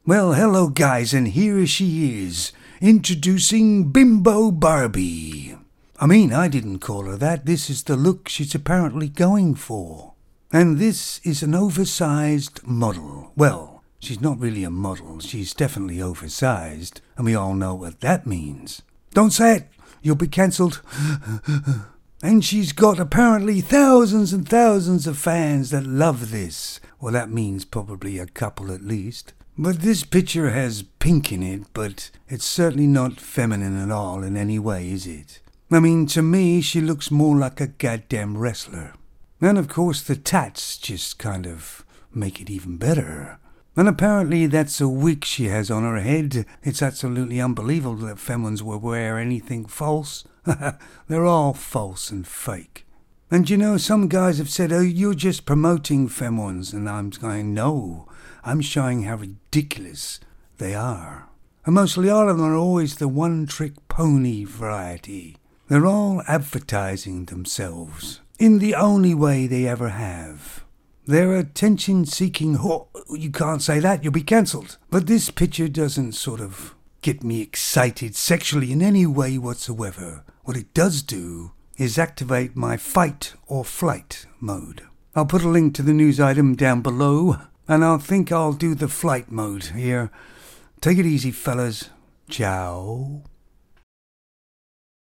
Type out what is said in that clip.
Well, hello guys, and here she is, introducing Bimbo Barbie. I didn't call her that. This is the look she's apparently going for. And this is an oversized model. Well, she's not really a model. She's definitely oversized, and we all know what that means. Don't say it! You'll be cancelled. And she's got apparently thousands and thousands of fans that love this. Well, that means probably a couple at least. But this picture has pink in it, but it's certainly not feminine at all in any way, is it? To me, she looks more like a goddamn wrestler. And of course, the tats just kind of make it even better. And apparently that's a wig she has on her head. It's absolutely unbelievable that femmes will wear anything false. They're all false and fake. And some guys have said, oh, you're just promoting femmes. And I'm going, no, I'm showing how ridiculous they are. And mostly all of them are always the one-trick pony variety. They're all advertising themselves in the only way they ever have. They're attention-seeking you can't say that, you'll be cancelled. But this picture doesn't sort of get me excited sexually in any way whatsoever. What it does do is activate my fight or flight mode. I'll put a link to the news item down below, and I think I'll do the flight mode here. Take it easy, fellas. Ciao.